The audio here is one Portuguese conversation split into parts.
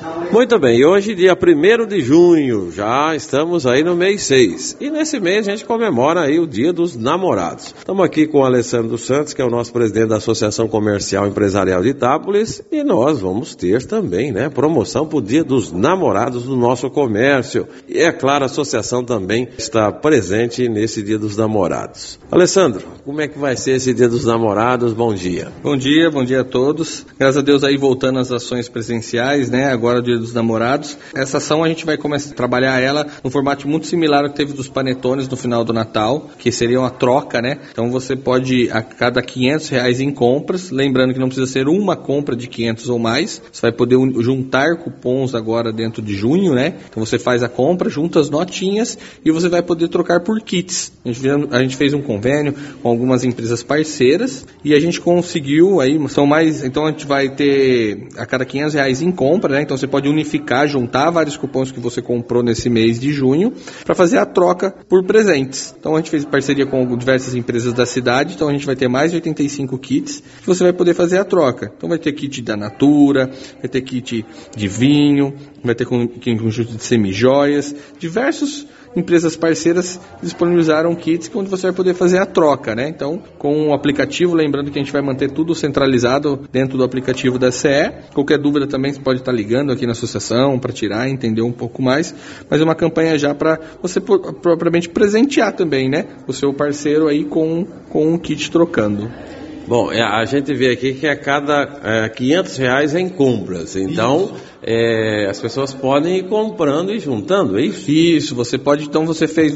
Muito bem, e hoje, dia 1º de junho, já estamos aí no mês 6. E nesse mês a gente comemora aí o Dia dos Namorados. Estamos aqui com o Alessandro Santos, que é o nosso presidente da Associação Comercial e Empresarial de Itápolis, e nós vamos ter também, promoção para o Dia dos Namorados do nosso comércio. E é claro, a associação também está presente nesse Dia dos Namorados. Alessandro, como é que vai ser esse Dia dos Namorados? Bom dia. Bom dia a todos. Graças a Deus aí voltando às ações presenciais, agora o Dia dos Namorados. Essa ação a gente vai começar a trabalhar ela num formato muito similar ao que teve dos panetones no final do Natal, que seria uma troca, Então você pode, a cada R$500 em compras, lembrando que não precisa ser uma compra de 500 ou mais, você vai poder juntar cupons agora dentro de junho, Então você faz a compra, junta as notinhas e você vai poder trocar por kits. A gente fez um convênio com algumas empresas parceiras e a gente conseguiu aí, então a gente vai ter a cada R$500 em compra, Então você pode unificar, juntar vários cupons que você comprou nesse mês de junho para fazer a troca por presentes. Então a gente fez parceria com diversas empresas da cidade, então a gente vai ter mais de 85 kits que você vai poder fazer a troca. Então vai ter kit da Natura, vai ter kit de vinho, vai ter conjunto de semijoias, diversas empresas parceiras disponibilizaram kits onde você vai poder fazer a troca, Então, com o aplicativo, lembrando que a gente vai manter tudo centralizado dentro do aplicativo da CE. Qualquer dúvida também você pode estar ligando aqui na associação para tirar, entender um pouco mais. Mas é uma campanha já para você propriamente presentear também, o seu parceiro aí com um kit trocando. Bom, a gente vê aqui que a cada R$500 em compras, então as pessoas podem ir comprando e juntando, é isso? Isso, você pode, então você fez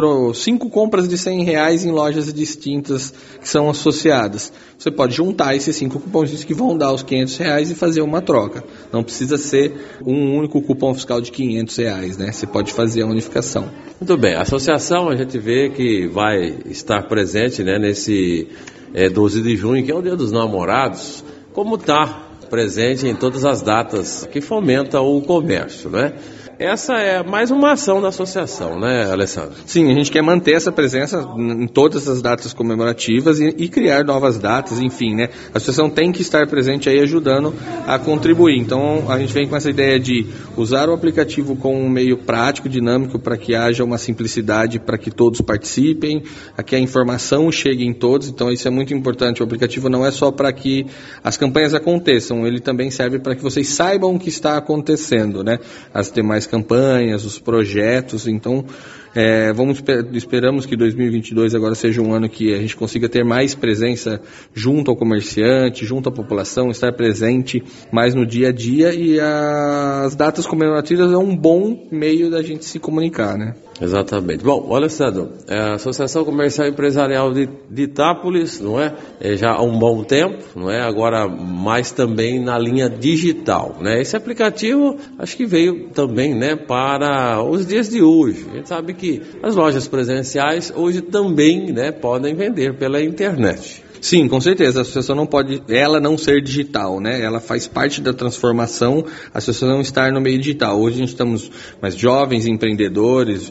5 compras de R$100 em lojas distintas que são associadas. Você pode juntar esses 5 cupons que vão dar os R$500 e fazer uma troca. Não precisa ser um único cupom fiscal de R$500, Você pode fazer a unificação. Muito bem, a associação a gente vê que vai estar presente, nesse 12 de junho, que é o Dia dos Namorados, como está presente em todas as datas que fomenta o comércio, Essa é mais uma ação da associação, Alessandro? Sim, a gente quer manter essa presença em todas as datas comemorativas e criar novas datas, enfim, A associação tem que estar presente aí ajudando a contribuir. Então, a gente vem com essa ideia de usar o aplicativo como um meio prático, dinâmico, para que haja uma simplicidade, para que todos participem, a que a informação chegue em todos. Então, isso é muito importante. O aplicativo não é só para que as campanhas aconteçam, ele também serve para que vocês saibam o que está acontecendo, As demais campanhas, os projetos. Então esperamos que 2022 agora seja um ano que a gente consiga ter mais presença junto ao comerciante, junto à população, estar presente mais no dia a dia, e as datas comemorativas é um bom meio da gente se comunicar, Exatamente. Bom, olha, Sandro, a Associação Comercial e Empresarial de Itápolis, já há um bom tempo, agora mais também na linha digital, Esse aplicativo acho que veio também, para os dias de hoje. A gente sabe que as lojas presenciais hoje também, podem vender pela internet. Sim, com certeza. A associação não pode, ela não ser digital, Ela faz parte da transformação, a associação não estar no meio digital. Hoje a gente estamos mais jovens empreendedores,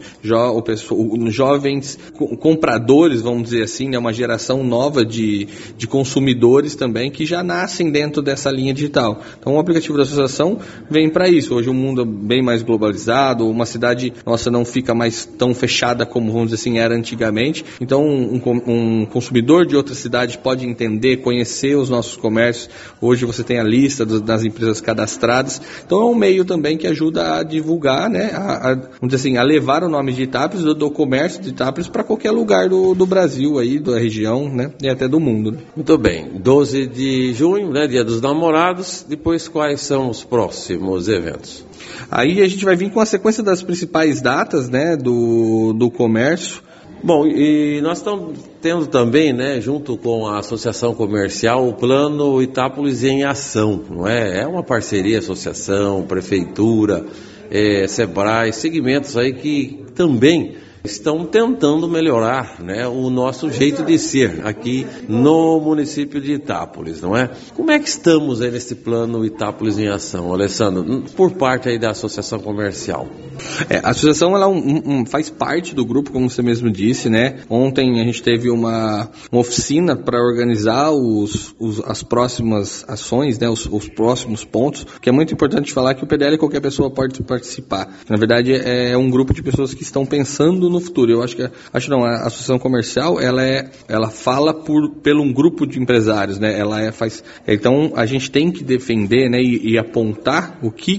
jovens compradores, vamos dizer assim, uma geração nova de consumidores também que já nascem dentro dessa linha digital. Então o aplicativo da associação vem para isso. Hoje o mundo é bem mais globalizado, uma cidade nossa não fica mais tão fechada como, vamos dizer assim, era antigamente. Então um consumidor de outra cidade pode entender, conhecer os nossos comércios. Hoje você tem a lista das empresas cadastradas. Então é um meio também que ajuda a divulgar, vamos dizer assim, a levar o nome de Itápolis, do comércio de Itápolis, para qualquer lugar do Brasil, aí, da região, e até do mundo. Muito bem. 12 de junho, Dia dos Namorados. Depois, quais são os próximos eventos? Aí a gente vai vir com a sequência das principais datas, do comércio. Bom, e nós estamos tendo também, junto com a Associação Comercial, o Plano Itápolis em Ação, É uma parceria, associação, prefeitura, Sebrae, segmentos aí que também estão tentando melhorar, né, o nosso jeito de ser aqui no município de Itápolis, não é? Como é que estamos aí nesse plano Itápolis em Ação, Alessandro, por parte aí da Associação Comercial? A associação ela faz parte do grupo, como você mesmo disse, né? Ontem a gente teve uma oficina para organizar as próximas ações, né? Os próximos pontos, que é muito importante falar que o PDL qualquer pessoa pode participar. Na verdade, é um grupo de pessoas que estão pensando no futuro. Eu acho que a Associação Comercial ela fala pelo um grupo de empresários, né? Então a gente tem que defender, né? E apontar o que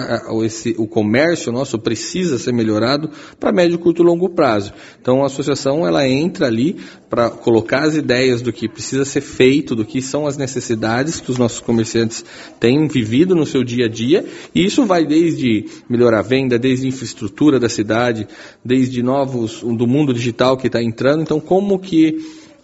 o comércio nosso precisa ser melhorado para médio, curto e longo prazo. Então a associação ela entra ali para colocar as ideias do que precisa ser feito, do que são as necessidades que os nossos comerciantes têm vivido no seu dia a dia, e isso vai desde melhorar a venda, desde infraestrutura da cidade, desde novos do mundo digital que está entrando. Então como que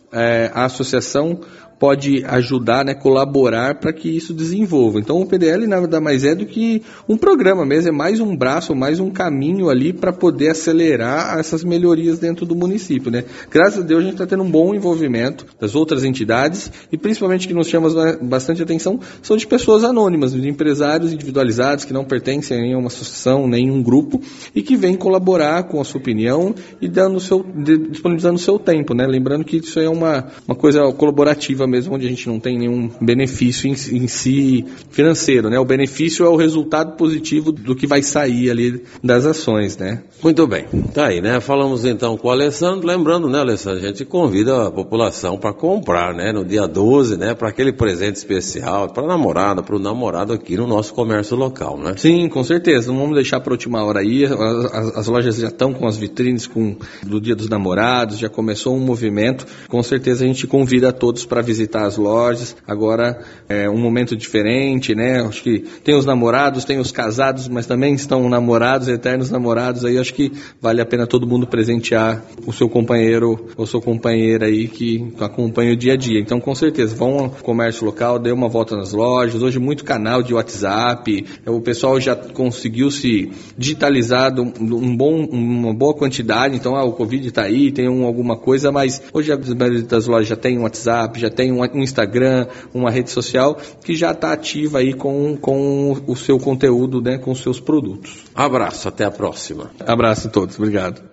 a associação pode ajudar, né, colaborar para que isso desenvolva. Então o PDL nada mais é do que um programa mesmo, é mais um braço, mais um caminho ali para poder acelerar essas melhorias dentro do município, né? Graças a Deus a gente está tendo um bom envolvimento das outras entidades e principalmente que nos chama bastante atenção são de pessoas anônimas, de empresários individualizados que não pertencem a nenhuma associação, nenhum grupo e que vêm colaborar com a sua opinião e disponibilizando o seu tempo, né? Lembrando que isso é uma coisa colaborativa mesmo, onde a gente não tem nenhum benefício em si financeiro, né? O benefício é o resultado positivo do que vai sair ali das ações, né? Muito bem, tá aí, né? Falamos então com o Alessandro, lembrando, né, Alessandro, a gente convida a população para comprar, né, no dia 12, né, para aquele presente especial, para a namorada, para o namorado aqui no nosso comércio local, né? Sim, com certeza, não vamos deixar para a última hora aí, as lojas já estão com as vitrines do Dia dos Namorados, já começou um movimento, com certeza a gente convida a todos para visitar as lojas. Agora é um momento diferente, né? Acho que tem os namorados, tem os casados, mas também estão namorados, eternos namorados. Aí acho que vale a pena todo mundo presentear o seu companheiro ou sua companheira aí que acompanha o dia a dia. Então, com certeza, vão ao comércio local, dê uma volta nas lojas. Hoje muito canal de WhatsApp. O pessoal já conseguiu se digitalizar uma boa quantidade. Então, o Covid está aí, tem alguma coisa, mas hoje a maioria das lojas já tem um WhatsApp, já tem um Instagram, uma rede social que já está ativa aí com o seu conteúdo, né, com os seus produtos. Abraço, até a próxima. Abraço a todos, obrigado.